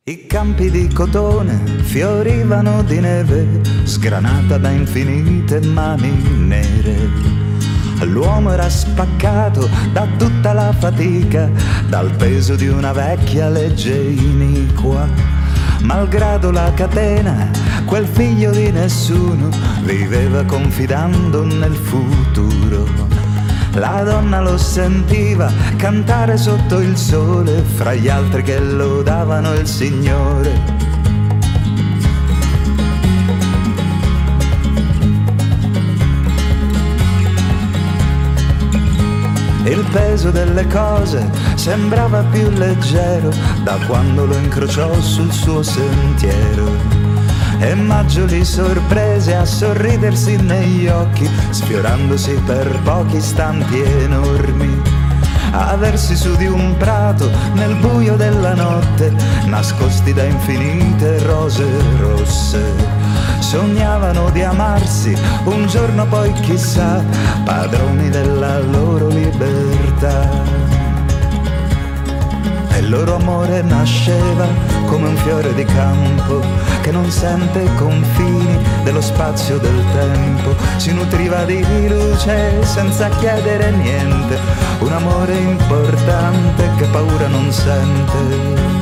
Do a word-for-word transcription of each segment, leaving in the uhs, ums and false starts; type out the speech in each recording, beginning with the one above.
I campi di cotone fiorivano di neve, sgranata da infinite mani nere. L'uomo era spaccato da tutta la fatica, dal peso di una vecchia legge iniqua. Malgrado la catena, quel figlio di nessuno viveva confidando nel futuro. La donna lo sentiva cantare sotto il sole, fra gli altri che lodavano il Signore. Il peso delle cose sembrava più leggero da quando lo incrociò sul suo sentiero. E Maggio li sorprese a sorridersi negli occhi, sfiorandosi per pochi istanti enormi. A versi su di un prato nel buio della notte, nascosti da infinite rose rosse. Sognavano di amarsi un giorno, poi chissà, padroni della loro libertà. E il loro amore nasceva come un fiore di campo che non sente confini dello spazio del tempo. Si nutriva di luce senza chiedere niente, un amore importante che paura non sente.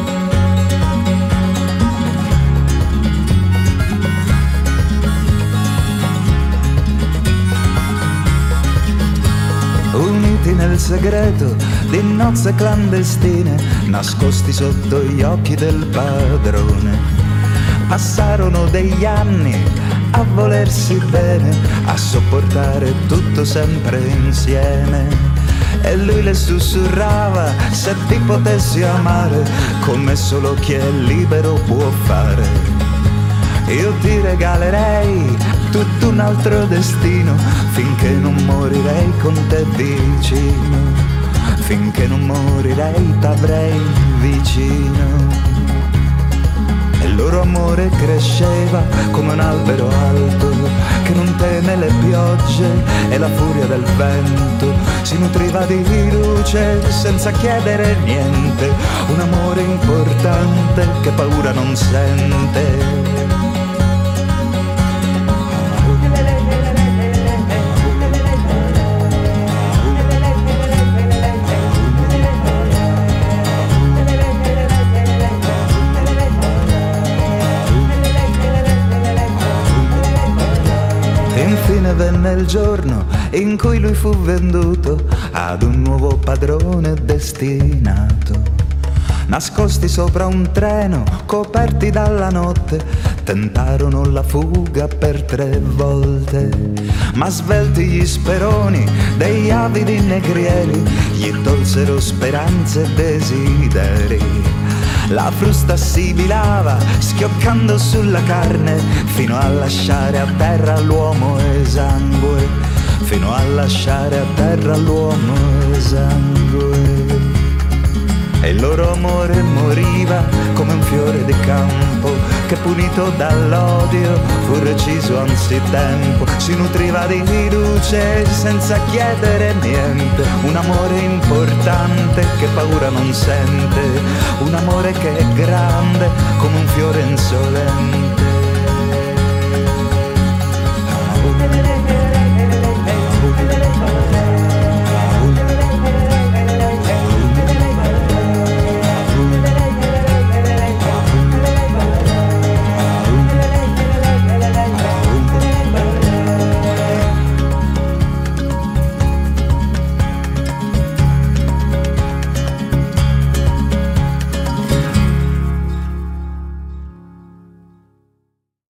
Uniti nel segreto di nozze clandestine, nascosti sotto gli occhi del padrone. Passarono degli anni a volersi bene, a sopportare tutto sempre insieme. E lui le sussurrava: se ti potessi amare come solo chi è libero può fare, io ti regalerei tutto un altro destino, finché non morirei con te vicino, finché non morirei t'avrei vicino. E il loro amore cresceva come un albero alto che non teme le piogge e la furia del vento. Si nutriva di luce senza chiedere niente, un amore importante che paura non sente. Infine venne il giorno in cui lui fu venduto ad un nuovo padrone destinato. Nascosti sopra un treno, coperti dalla notte, tentarono la fuga per tre volte. Ma svelti gli speroni degli avidi negrieri gli tolsero speranze e desideri. La frusta sibilava schioccando sulla carne, fino a lasciare a terra l'uomo esangue, fino a lasciare a terra l'uomo esangue. E il loro amore moriva come un fiore di campo che, punito dall'odio, fu reciso anzitempo. Si nutriva di luce senza chiedere niente, un amore importante che paura non sente, un amore che è grande come un fiore insolente.